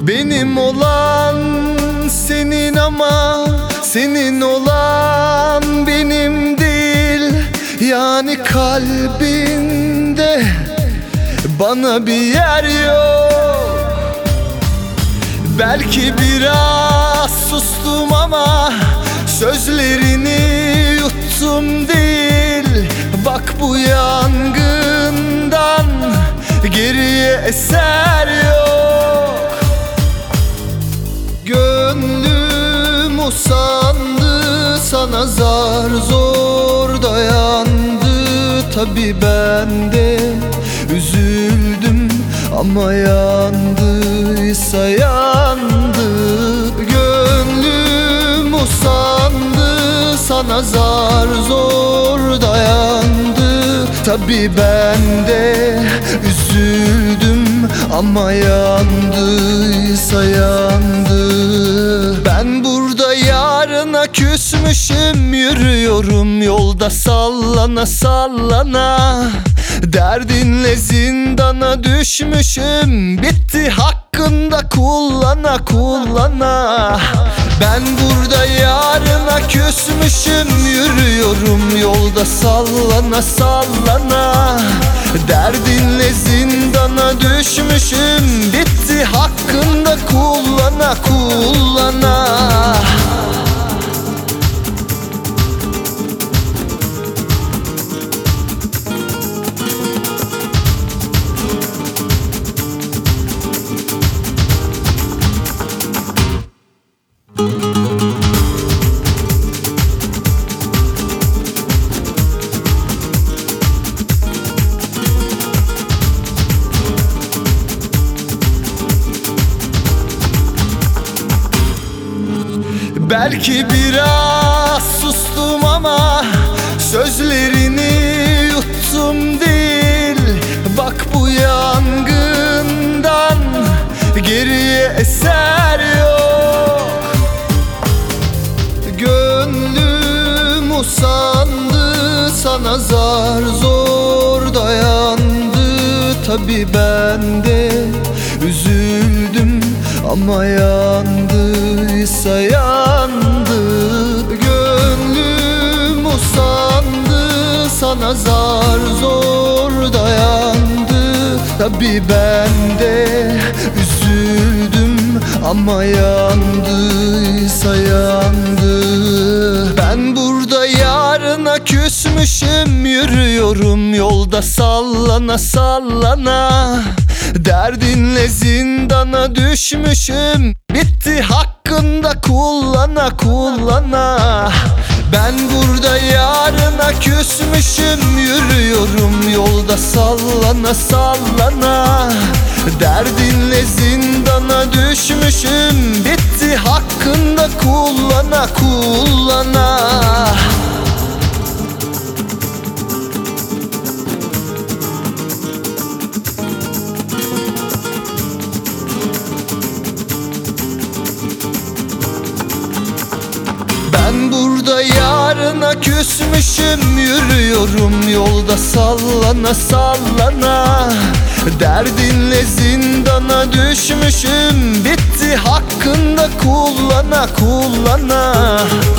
Benim olan senin ama senin olan benim değil. Yani kalbinde bana bir yer yok. Belki biraz sustum ama sözlerini yuttum değil. Bak bu yangından geriye eser yok. Gönlüm usandı, sana zar zor dayandı. Tabii ben de üzüldüm ama yandıysa yandı. Gönlüm usandı, sana zar zor dayandı. Tabii ben de üzüldüm ama yandıysa yandı. Ben burada yarına küsmüşüm, yürüyorum yolda sallana sallana. Derdinle zindana düşmüşüm, bitti hakkında kullana kullana. Ben burada yarına küsmüşüm, yürüyorum yolda sallana sallana. Derdinle zindana düşmüşüm, bitti hakkında kullana kullana. Belki biraz sustum ama sözlerini yuttum değil. Bak bu yangından geriye eser yok. Gönlüm usandı, sana zar zor dayandı. Tabii ben de üzüldüm ama yandıysa yandı. Gönlüm usandı, sana zar zor dayandı. Tabii ben de üzüldüm ama yandıysa yandı. Ben burada yarına küsmüşüm, yürüyorum yolda sallana sallana. Derdinle zindana düşmüşüm, bitti hakkında kullana kullana. Ben burada yarına küsmüşüm, yürüyorum yolda sallana sallana. Derdinle zindana düşmüşüm, bitti hakkında kullana kullana. Ben burada yarına küsmüşüm, yürüyorum yolda sallana sallana. Derdinle zindana düşmüşüm, bitti hakkında kullana kullana.